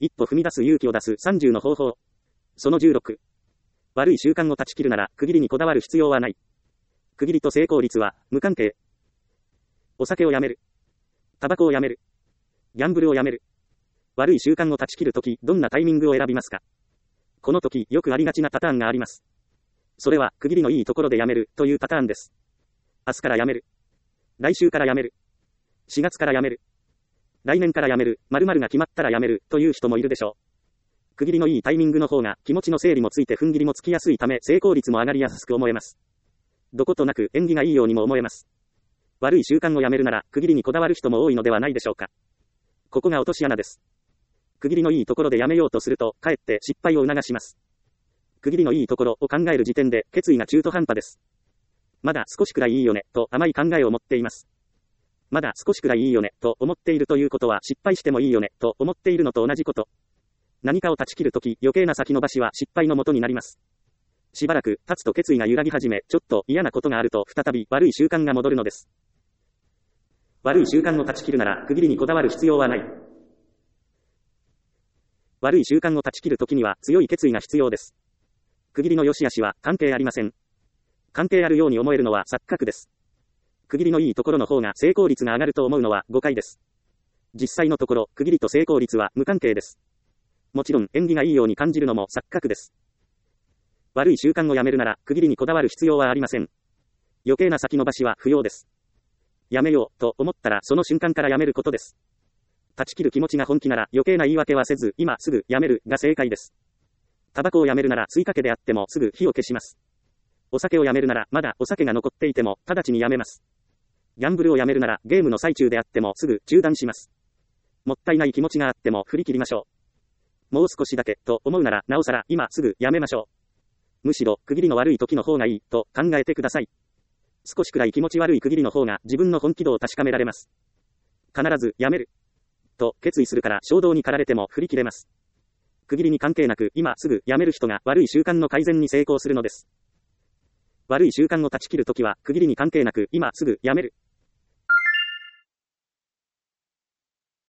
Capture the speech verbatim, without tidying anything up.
一歩踏み出す勇気を出すさんじゅうの方法。そのじゅうろく。悪い習慣を断ち切るなら、区切りにこだわる必要はない。区切りと成功率は、無関係。お酒をやめる。タバコをやめる。ギャンブルをやめる。悪い習慣を断ち切るとき、どんなタイミングを選びますか？この時、よくありがちなパターンがあります。それは、区切りのいいところでやめる、というパターンです。明日からやめる。来週からやめる。しがつからやめる。来年からやめる、〇〇が決まったらやめる、という人もいるでしょう。区切りのいいタイミングの方が、気持ちの整理もついて踏ん切りもつきやすいため、成功率も上がりやすく思えます。どことなく、縁起がいいようにも思えます。悪い習慣をやめるなら、区切りにこだわる人も多いのではないでしょうか。ここが落とし穴です。区切りのいいところでやめようとすると、かえって失敗を促します。区切りのいいところを考える時点で、決意が中途半端です。まだ少しくらいいいよね、と甘い考えを持っています。まだ少しくらいいいよね、と思っているということは失敗してもいいよね、と思っているのと同じこと。何かを断ち切るとき、余計な先延ばしは失敗のもとになります。しばらく経つと決意が揺らぎ始め、ちょっと嫌なことがあると再び悪い習慣が戻るのです。悪い習慣を断ち切るなら、区切りにこだわる必要はない。悪い習慣を断ち切るときには強い決意が必要です。区切りの良し悪しは関係ありません。関係あるように思えるのは錯覚です。区切りのいいところの方が成功率が上がると思うのは誤解です。実際のところ、区切りと成功率は無関係です。もちろん、縁起がいいように感じるのも錯覚です。悪い習慣をやめるなら、区切りにこだわる必要はありません。余計な先延ばしは不要です。やめよう、と思ったらその瞬間からやめることです。断ち切る気持ちが本気なら余計な言い訳はせず、今すぐやめるが正解です。タバコをやめるなら追加けであってもすぐ火を消します。お酒をやめるならまだお酒が残っていても直ちにやめます。ギャンブルをやめるならゲームの最中であってもすぐ中断します。もったいない気持ちがあっても振り切りましょう。もう少しだけと思うならなおさら今すぐやめましょう。むしろ区切りの悪い時の方がいいと考えてください。少しくらい気持ち悪い区切りの方が自分の本気度を確かめられます。必ずやめると決意するから衝動に駆られても振り切れます。区切りに関係なく今すぐやめる人が悪い習慣の改善に成功するのです。悪い習慣を断ち切るときは区切りに関係なく今すぐやめる。